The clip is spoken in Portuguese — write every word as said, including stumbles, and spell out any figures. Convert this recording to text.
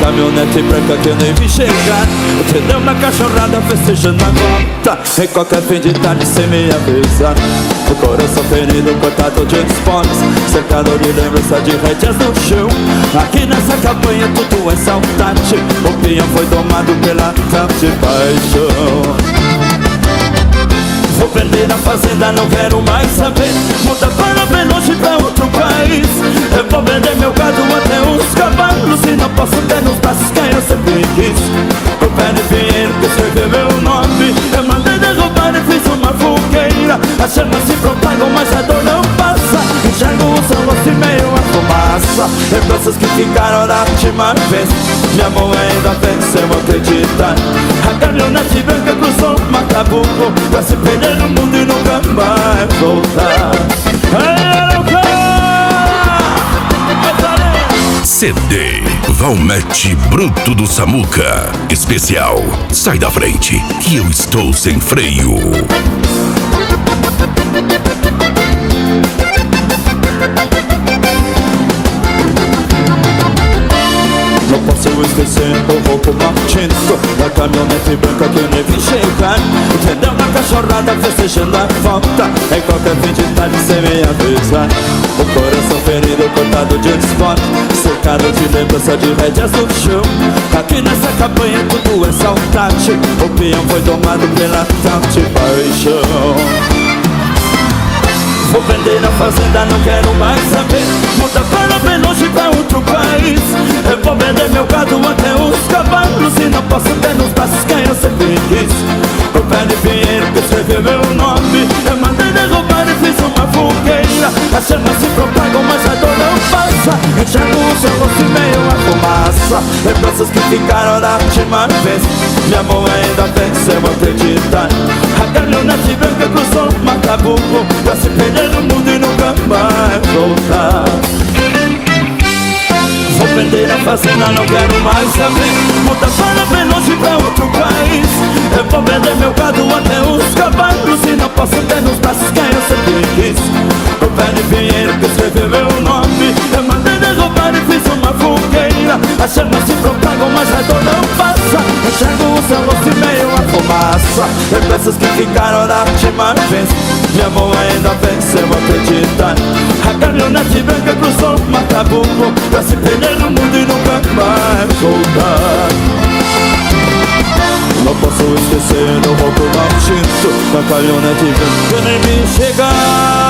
caminhonete branca que eu nem vi chegar. Entendeu? Na cachorrada festejando a volta. Em qualquer fim de tarde sem me avisar. O coração ferido, cortado de esportes, cercado de lembrança de rédeas no chão. Aqui nessa campanha tudo é saudade. O peão foi tomado pela tal de paixão. Vou perder a fazenda, não quero mais saber. Muda para bem longe, pra outro país. Eu vou vender meu gado até os cavalos. E não posso ter nos braços quem eu sempre quis. O pé de pinheiro que escreveu meu nome. Eu mandei derrubar e fiz uma fogueira. As chamas se propagam, mas a dor não passa. Enxergo o sol assim meio a fumaça. Lembranças que ficaram da última vez. Minha mão ainda vem sem eu acreditar. A caminhonete branca cruzou o Macabuco pra se perder no mundo e nunca mais voltar. C D Valmete Bruto do Samuca. Especial Sai da Frente, que eu estou sem freio. Não posso esquecer o roubo maldito da caminhonete branca que eu nem vi chegar. Entendeu? Na cachorrada festejando a volta. Em qualquer fim de tarde sem me avisar. O coração ferido, cortado de esporte, cercado de lembrança de rédeas no chão. Aqui nessa campanha tudo é saudade. O peão foi tomado pela tal de paixão. Vou vender a fazenda, não quero mais saber. Muda para bem longe, pra outro país. Eu vou vender meu gado até os cavalos. E não posso ter nos braços quem eu sempre quis. O pé de pinheiro que escreveu meu nome. Eu mandei derrubar e fiz uma fogueira. As chamas se propagam, mas a dor não passa. Enxergo o seu rosto e meio a fumaça. Lembranças que ficaram da última vez. Minha mão ainda vem sem eu acreditar. A caminhonete branca cruzou o Macabuco pra se perder no mundo e nunca mais voltar. Vou perder a fazenda, não quero mais saber. Muda para bem longe, pra outro país. Eu vou vender meu gado até os cavalos. E não posso ter nos braços quem eu sempre quis. O pé de pinheiro que escreveu meu nome. Eu mandei derrubar e fiz uma fogueira. As chamas se propagam, mas a dor não passa. Enxergo o céu rosto e meio a fumaça. Lembranças que ficaram da última vez. Minha mão ainda vem sem eu acreditar. A caminhonete branca cruzou o Macabuco pra se perder no mundo e nunca mais voltar. Não posso esquecer do roubo maldito da caminhonete branca que nem me chegar.